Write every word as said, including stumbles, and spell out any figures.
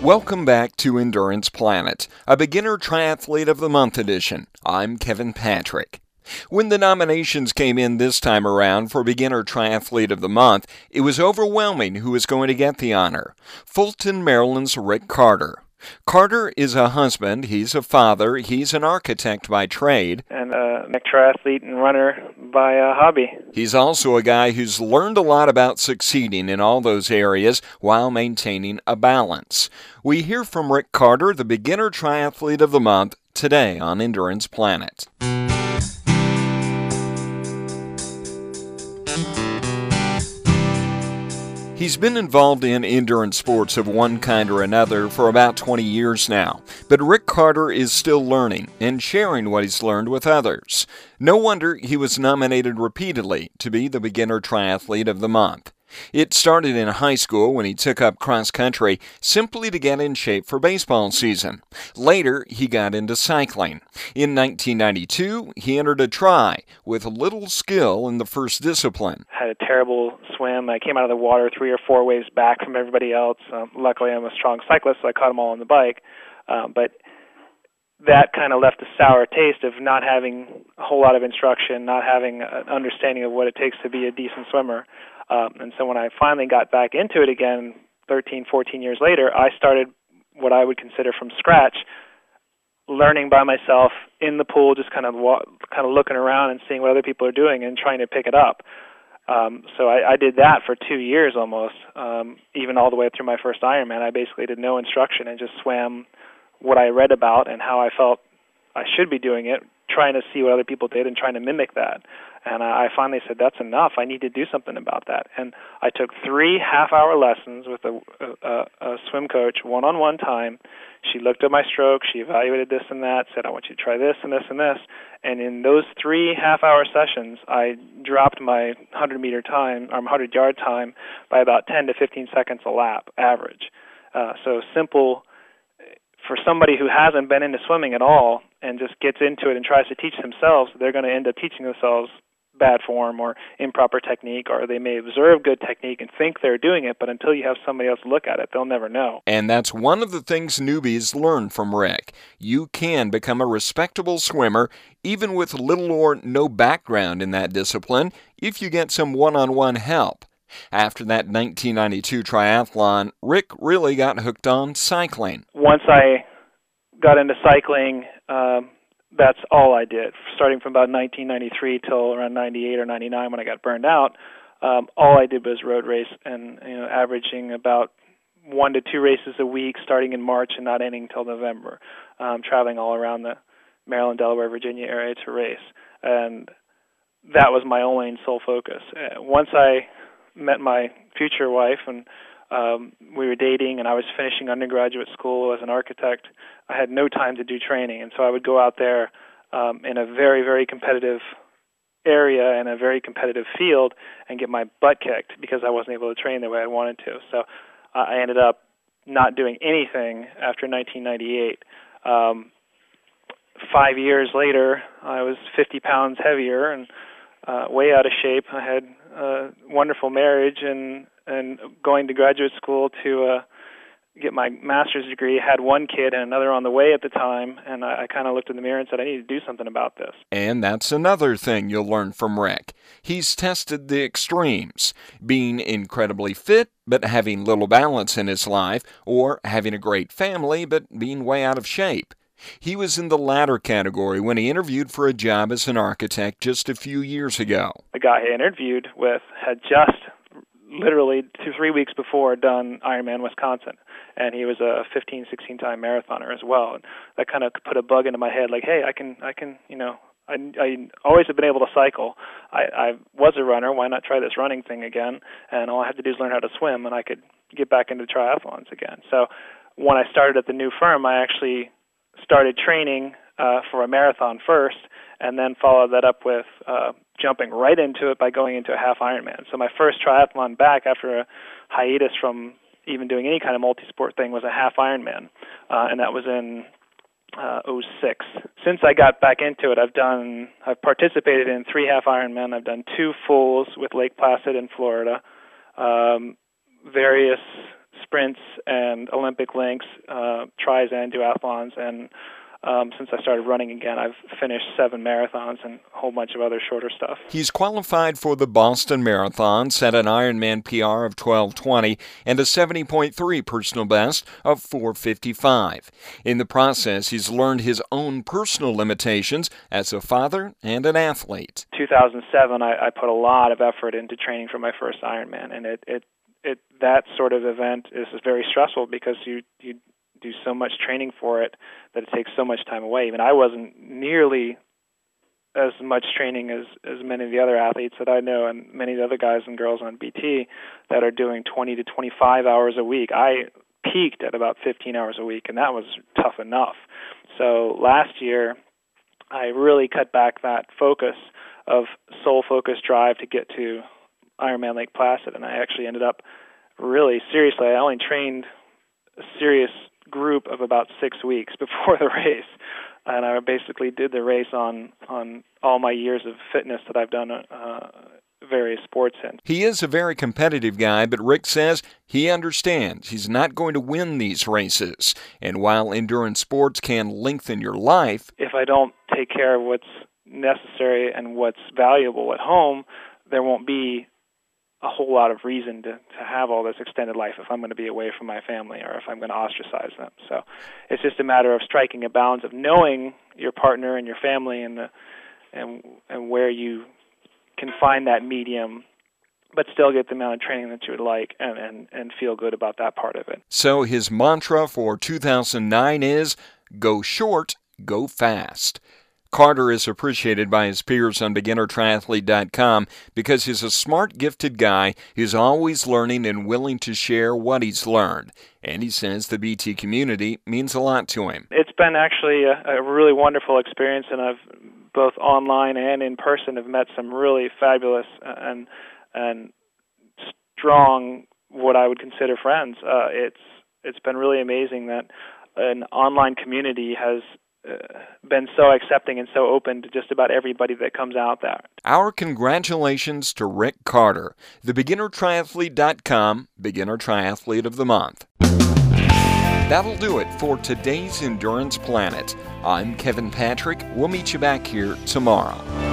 Welcome back to Endurance Planet, a Beginner Triathlete of the Month edition. I'm Kevin Patrick. When the nominations came in this time around for Beginner Triathlete of the Month, it was overwhelming who was going to get the honor. Fulton, Maryland's Rick Carter. Carter is a husband, he's a father, he's an architect by trade, and a triathlete and runner by uh, hobby. He's also a guy who's learned a lot about succeeding in all those areas while maintaining a balance. We hear from Rick Carter, the Beginner Triathlete of the Month, today on Endurance Planet. He's been involved in endurance sports of one kind or another for about twenty years now, but Rick Carter is still learning and sharing what he's learned with others. No wonder he was nominated repeatedly to be the Beginner Triathlete of the Month. It started in high school when he took up cross-country simply to get in shape for baseball season. Later, he got into cycling. In nineteen ninety-two, he entered a tri with little skill in the first discipline. Had a terrible swim. I came out of the water three or four waves back from everybody else. Um, luckily, I'm a strong cyclist, so I caught them all on the bike. Um, but that kind of left a sour taste of not having a whole lot of instruction, not having an understanding of what it takes to be a decent swimmer. Um, and so when I finally got back into it again, thirteen, fourteen years later, I started what I would consider from scratch, learning by myself in the pool, just kind of wa- kind of looking around and seeing what other people are doing and trying to pick it up. Um, so I, I did that for two years almost, um, even all the way through my first Ironman. I basically did no instruction and just swam what I read about and how I felt I should be doing it, trying to see what other people did and trying to mimic that. And I finally said, that's enough. I need to do something about that. And I took three half-hour lessons with a, a, a swim coach, one-on-one time. She looked at my stroke. She evaluated this and that, said, I want you to try this and this and this. And in those three half-hour sessions, I dropped my hundred-meter time, or hundred-yard time, by about ten to fifteen seconds a lap, average. Uh, so simple for somebody who hasn't been into swimming at all and just gets into it and tries to teach themselves, they're going to end up teaching themselves bad form or improper technique, or they may observe good technique and think they're doing it, but until you have somebody else look at it, they'll never know. And that's one of the things newbies learn from Rick. You can become a respectable swimmer, even with little or no background in that discipline, if you get some one-on-one help. After that nineteen ninety-two triathlon, Rick really got hooked on cycling. Once I got into cycling, um, that's all I did. Starting from about nineteen ninety-three till around ninety-eight or ninety-nine when I got burned out, um, all I did was road race and you know, averaging about one to two races a week starting in March and not ending until November, um, traveling all around the Maryland, Delaware, Virginia area to race. And that was my only and sole focus. Uh, once I met my future wife and um, we were dating and I was finishing undergraduate school as an architect, I had no time to do training. And so I would go out there um, in a very, very competitive area and a very competitive field and get my butt kicked because I wasn't able to train the way I wanted to. So uh, I ended up not doing anything after nineteen ninety-eight. Um, five years later, I was fifty pounds heavier and uh, way out of shape. I had a wonderful marriage and, and going to graduate school to uh, get my master's degree. Had one kid and another on the way at the time, and I, I kind of looked in the mirror and said, I need to do something about this. And that's another thing you'll learn from Rick. He's tested the extremes, being incredibly fit but having little balance in his life, or having a great family but being way out of shape. He was in the latter category when he interviewed for a job as an architect just a few years ago. The guy I interviewed with had just literally two, three weeks before done Ironman Wisconsin, and he was a fifteen, sixteen-time marathoner as well. And that kind of put a bug into my head, like, hey, I can, I can, you know, I, I always have been able to cycle. I, I was a runner. Why not try this running thing again? And all I have to do is learn how to swim, and I could get back into triathlons again. So when I started at the new firm, I actually started training uh, for a marathon first, and then followed that up with uh, jumping right into it by going into a half Ironman. So my first triathlon back after a hiatus from even doing any kind of multi-sport thing was a half Ironman, uh, and that was in uh, oh six. Since I got back into it, I've done, I've participated in three half Ironman. I've done two fulls with Lake Placid in Florida, um, various sprints and Olympic lengths, uh, tries and duathlons, and Um, since I started running again, I've finished seven marathons and a whole bunch of other shorter stuff. He's qualified for the Boston Marathon, set an Ironman P R of twelve twenty and a seventy point three personal best of four fifty-five. In the process, he's learned his own personal limitations as a father and an athlete. two thousand seven, I, I put a lot of effort into training for my first Ironman, and it, it, it that sort of event is very stressful because you you do so much training for it that it takes so much time away. Even I wasn't nearly as much training as, as many of the other athletes that I know and many of the other guys and girls on B T that are doing twenty to twenty-five hours a week. I peaked at about fifteen hours a week, and that was tough enough. So last year, I really cut back that focus of sole focus drive to get to Ironman Lake Placid, and I actually ended up really seriously, I only trained a serious group of about six weeks before the race, and I basically did the race on on all my years of fitness that I've done uh, various sports in. He is a very competitive guy, but Rick says he understands he's not going to win these races, and while endurance sports can lengthen your life, if I don't take care of what's necessary and what's valuable at home, there won't be a whole lot of reason to, to have all this extended life if I'm going to be away from my family or if I'm going to ostracize them. So it's just a matter of striking a balance of knowing your partner and your family and the, and and where you can find that medium, but still get the amount of training that you would like and, and, and feel good about that part of it. So his mantra for two thousand nine is, go short, go fast. Carter is appreciated by his peers on beginner triathlete dot com because he's a smart, gifted guy who's always learning and willing to share what he's learned. And he says the B T community means a lot to him. It's been actually a, a really wonderful experience, and I've both online and in person have met some really fabulous and and strong, what I would consider friends. Uh, it's it's been really amazing that an online community has Uh, been so accepting and so open to just about everybody that comes out there. Our congratulations to Rick Carter, the beginner triathlete dot com Beginner Triathlete of the Month. That'll do it for today's Endurance Planet. I'm Kevin Patrick. We'll meet you back here tomorrow.